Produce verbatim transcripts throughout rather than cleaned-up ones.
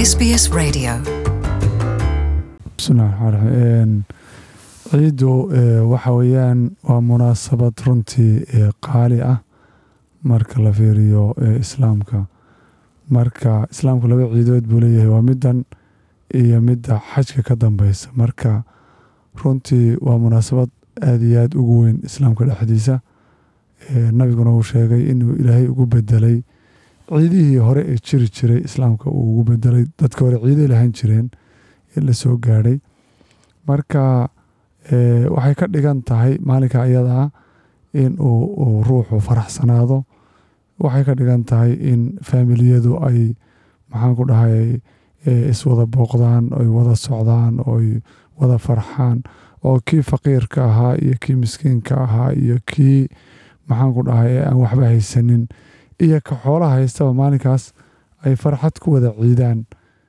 S B S Radio. بسم الله الرحمن الرحيم. ciidu waxa weeyaan waa munaasabad runtii qaali ah marka la fiiriyo islaamka. marka islaamku laba ciidood buu leeyahay, waa midan iyo midda xajka ka dambaysa. marka runtii waa munaasabad aad iyo aad ugu weyn islaamka dhexdiisa. nabiguna uu sheegay inuu ilaahay ugu bedelay ciidihii hore ee jiri jiray, islaamka uu ugu bedelay dadka hore ciiday lahayn jireen ee la soo gaadhay. marka waxay ka dhigan tahay maalinka ayada in uu ruuxu faraxsanaado. waxay ka dhigan tahay in faamiliyadu ay maxaan ku dhahay iswada booqdaan, oy wada socdaan, oy wada farxaan, oo kii faqiirka ahaa iyo kii miskiinka ahaa iyo kii maxaan ku dhahay aan waxba haysanin iyo ka xoolaha haystaba maalinkaas ay farxad ku wada ciidaan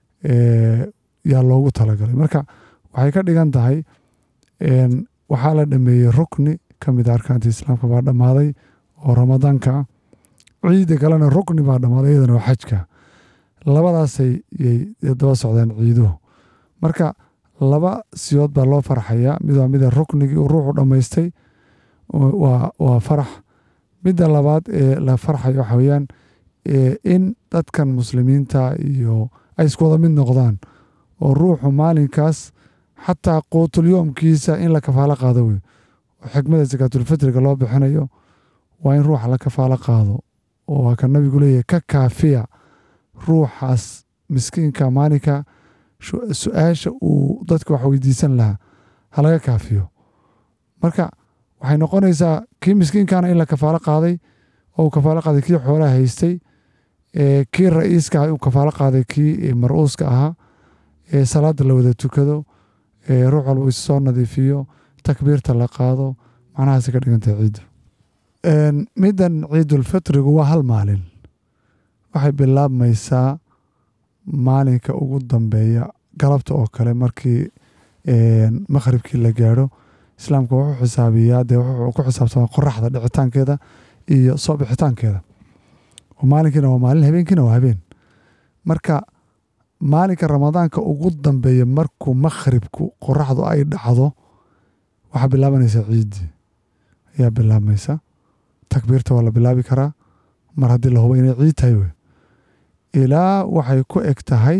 yaa loogu talagalay. marka waxay ka dhigan tahay waxaa la dhameeyey rukni ka mid a arkaantii islaamka baa dhammaaday oo ramadaanka ah. ciida kalena rukni baa dhammaaday, iyadana waa xajka. labadaasay yay daba socdaan ciiduhu. marka laba siyood baa loo farxayaa. mid waa mida ruknigii uu ruuxu dhammaystay, waa waa farax. midda labaad ee la farxayo waxa weeyaan in dadkan muslimiinta iyo ay isku wada mid noqdaan, oo ruuxu maalinkaas xataa quutulyoomkiisa in la kafaalo qaado wey. xikmada sakaatulfitriga loo bixinayo waa in ruuxa la kafaalo qaado, oo waa ka nabigu leeyahay ka kaafiya ruuxaas miskiinka maalinka su-aasha uu dadka wax weydiisan lahaa ha laga kaafiyo. marka waxay noqonaysaa kii miskiinkana in la kafaalo qaaday, oo uu kafaalo qaaday kii xoolaha haystay, kii ra-iiska uu kafaalo qaaday kii mar-uuska ahaa, salaada la wada tukado, ruux walba isu soo nadiifiyo, takbiirta la qaado. macnahaasi ka dhigantay ciiddu. middan ciidulfitrigu waa hal maalin. waxay bilaabmaysaa maalinka ugu dambeeya galabta oo kale, markii maqribkii la gaadho. islaamku wuxuu xisaabiyaa dee wuxuu ku xisaabtamaa qoraxda dhicitaankeeda iyo soo bixitaankeeda. maalinkiina waa maalin, habeenkiina waa habeen. marka maalinka ramadaanka ugu dambeeya markuu maqribku qoraxdu ay dhacdo, waxaa bilaabanaysa ciiddii ayaa bilaabmaysa. takbiirta waa la bilaabi karaa mar haddii la hubo inay ciid tahay wey. ilaa waxay ku eg tahay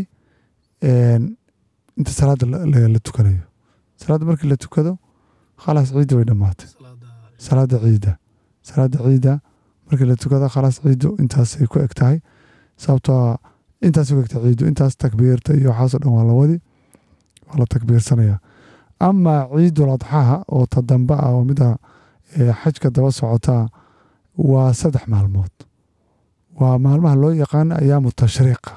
inta salaada la tukanayo. salaadda markii la tukado khalaas ciidda way dhammaatay. salaada ciidda salaada ciidda markii la tukado khalaas ciiddu intaasay ku eg tahay. sababtoo intaas ku egtahay ciiddu, intaas takbiirta iyo waxaasoo dhan waa la wadi, waa la takbiirsanayaa. ama ciidul adxaha oo ta dambe ah oo mida xajka daba socotaa waa saddex maalmood. waa maalmaha loo yaqaan ayaamu tashriiqa.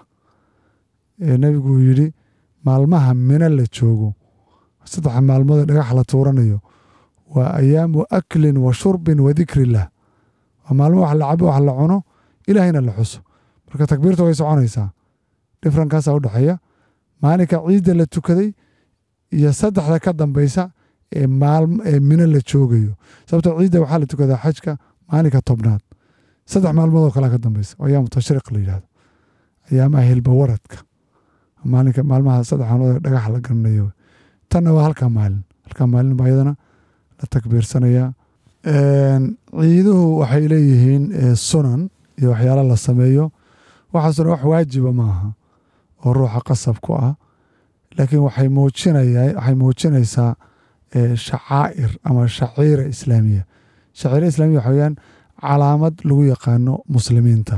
nebigu yidhi maalmaha mina la joogo, saddex maalmood ee dhagax la tuuranayo, waa ayaamu aklin wa shurbin wa dikrillah. waa maalmo wax la cabo, wax la cuno, ilaahayna la xuso. marka takbiirta way soconaysaa. dhifrankaasaa u dhexeeya maalinka ciidda la tukaday iyo saddexda ka dambaysa ee ee mina la joogayo. sababtoo ciidda waxaa la tukadaa xajka maalinka tobnaad. saddex maalmood oo kalea ka dambaysa oo ayaamu tashriiq la yidhahdo, ayaamaha hilba waradka. maalinka maalmaha saddex maalmood ee dhagax la garanayo. tanna waa halkaa maalin halkaa maalin baa iyadana la takbiirsanayaa. ciiduhu waxay leeyihiin sunan iyo waxyaalo la sameeyo. waxaasuna wax waajiba maaha oo ruuxa qasab ku ah, laakiin waxay muujinaya waxay muujinaysaa shacaa'ir ama shaciira islaamiya. shaciira islaamiya waxa weeyaan calaamad lagu yaqaano muslimiinta.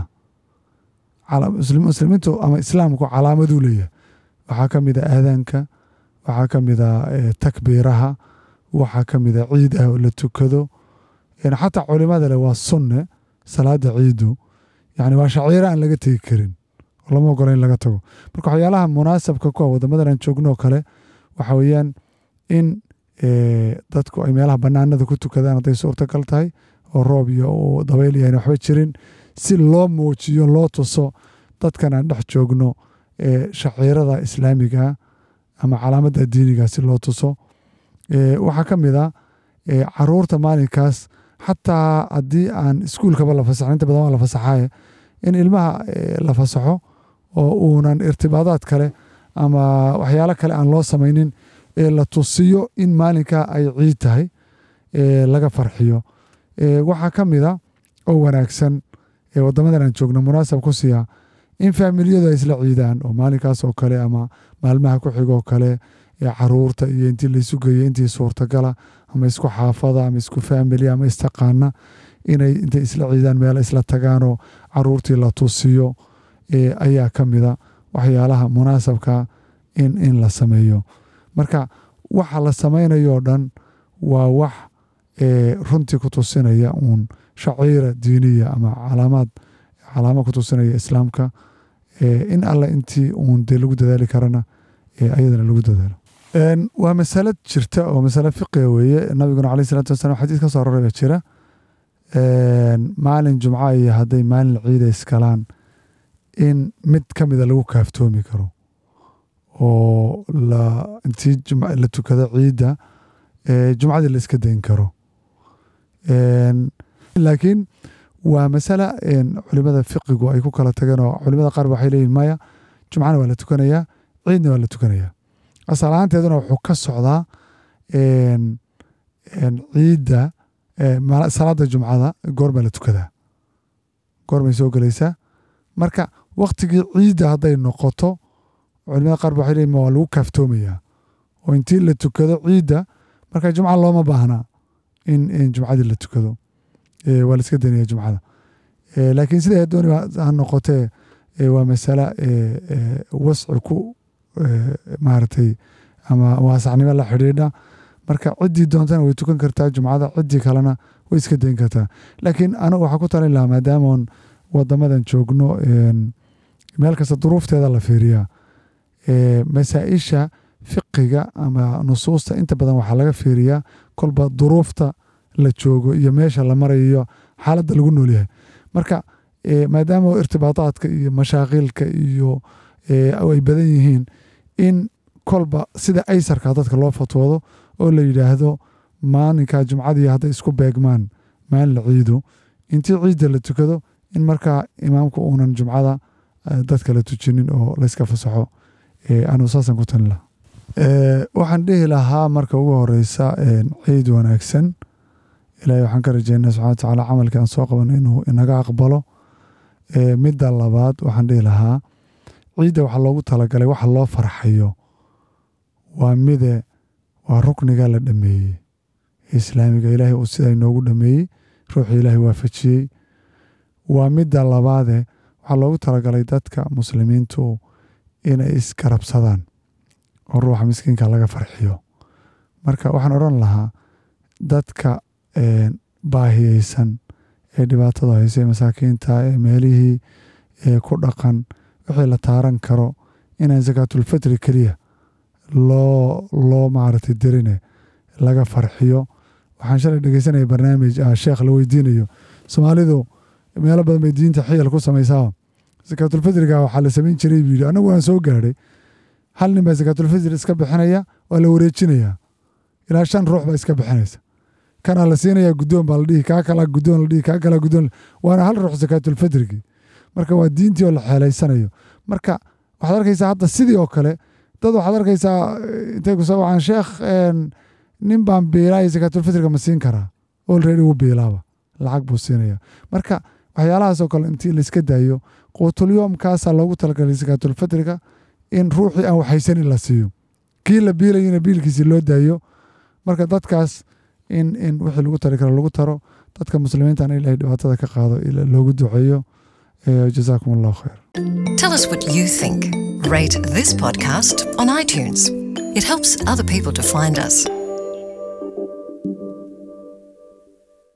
muslimiintu ama islaamku calaamaduu leeyahay. waxaa ka mid a aadaanka, waxaa ka mid a takbiiraha, waxaa ka mid a ciid ah oo la tukado. xataa culimada le waa sunne salaada ciiddu, yani waa shaciiro aan laga tegi karin oo lama ogola in laga tago. marka waxyaalaha munaasabka ku ah waddamadan aan joogno kale waxa weeyaan in dadku ay meelaha banaanada ku tukadaan hadday suurtagal tahay, oo roob iyo dabayl iyo waxba jirin, si loo muujiyo, loo tuso dadkan aan dhex joogno shaciirada islaamiga ama calaamadda diiniga si loo tuso. waxaa ka mid a caruurta maalinkaas, xataa haddii aan iskuulkaba la fasaxin, inta badan waa la fasaxaye, in ilmaha la fasaxo oo uunan irtibaadaad kale ama waxyaalo kale aan loo samaynin ee la tusiyo in maalinkaa ay ciid tahay ee laga farxiyo. Waxaa ka mid a oo wanaagsan ee waddamadan aan joogno munaasab ku siiya in faamiliyadu ay isla ciidaan oo maalinkaas oo kale ama maalmaha ku xigoo kale ee caruurta iyo intii laysu geeyo intii suurtagala ama isku xaafada ama isku faamili ama istaqaana inay intay isla ciidaan meel isla tagaanoo caruurtii la tusiyo ayaa ka mida waxyaalaha munaasabka in in la sameeyo. Marka waxa la samaynayo dhan waa wax runtii ku tusinaya uun shaciira diiniya ama calaamad calaamo ku tusinaya islaamka in alla intii uun dee lagu dadaali karana ayadana lagu dadaalo. Waa masalad jirta oo masale fiqiga weeye. Nabiguna calayhi salaatu wasalaam xadiis ka soo aroray baa jira maalin jumca iyo hadday maalin ciida iskalaan in mid ka mida lagu kaaftoomi karo oo la intii la tukado ciidda jumcadii la iska dayn karo. laakiin waa masala culimada fiqigu ay ku kala tageen oo culimada qaar waxay leeyihin maya jumcana waa la tukanayaa ciidna waa la tukanayaa. asal ahaanteeduna wuxuu ka socdaa ciidda salaada jumcada goorma la tukadaa goormay soo gelaysaa. marka waktigii ciidda hadday noqoto culimada qaar waxay leeyihin waa lagu kaaftoomayaa oo intii la tukado ciidda marka jumca looma baahnaa in in jumcadii la tukado waa la iska daynaya jumcada. laakiin sida dooni ha noqotee waa masala wasci ku maaragtay ama waasacnimo la xidhiidha. marka ciddii doontana way tukan kartaa jumcada, ciddii kalena way iska dayn kartaa. laakiin anigu waxaa ku talin lahaa maadaamaan wadamadan joogno meel kasta duruufteeda la fiiriyaa masaa-isha fiqiga ama nusuusta inta badan waxaa laga fiiriyaa kolba duruufta la joogo iyo meesha la marayo iyo xaaladda lagu noolyahay. marka maadaama irtibaataadka iyo mashaaqiilka iyo ay badan yihiin in kolba sida aysarka dadka loo fatwoodo oo la yidhaahdo maalinka jumcadii hadday isku beegmaan maalin la ciido intii ciidda la tukado in markaa imaamku uunan jumcada dadka la tujinin oo layska fasaxo. anuu saasan ku talin lahaa. waxaan dhihi lahaa marka ugu horeysa ciid wanaagsan. ilaahay waxaan ka rajeynaa subxana wa tacaala camalkii aan soo qabanay inuu inaga aqbalo. midda labaad waxaan dhihi lahaa ciidda waxaa loogu talagalay waxa loo farxayo waa mide waa rukniga la dhameeyey islaamiga ilaahay uu sida inoogu dhameeyey ruuxii ilaahay waafajiyey. waa midda labaade waxaa loogu talagalay dadka muslimiintu inay iskarabsadaan oo ruuxa miskiinka laga farxiyo. marka waxaan odhan lahaa dadka baahiyeysan ee dhibaatada haysay masaakiinta ee meelihii ee ku dhaqan wixii la taaran karo inaan sakaatulfitri keliya loo loo maaragtay derine laga farxiyo. waxaan shalay dhegeysanaya barnaamij ah sheekh la weydiinayo soomaalidu meelo badan bay diinta xiyal ku samaysaa. sakaatulfitriga waxaa la samayn jiray buu yidhi anagu waan soo gaadhay hal nin baa sakaatulfitri iska bixinaya waa la wareejinayaa ilaa shan ruux baa iska bixinaysa kanaa la siinayaa guddoon baa la dhihi kaa kalaa guddoon la dhihi kaa kalaa guddoon waana hal ruux sakaatulfitrigi. marka waa diintii oo la xeelaysanayo. marka waxaad arkaysaa hadda sidii oo kale dad waxaad arkaysaa intay ku soo wacaan sheekh nin baan biilaayo sakaatulfitriga ma siin karaa olready wuu biilaaba lacag buu siinaya. marka waxyaalahaasoo kale intii layska daayo quutulyoomkaasaa loogu talagalay sakaatulfitriga in ruuxii aan waxaysanin la siiyo kii la biilayana biilkiisii loo daayo. marka dadkaas in in wixii lagu tari karo lagu taro dadka muslimiinta ilahay dhibaatada ka qaado loogu duceeyo. جزاكم الله خير. Tell us what you think. Rate this podcast on iTunes. It helps other people to find us.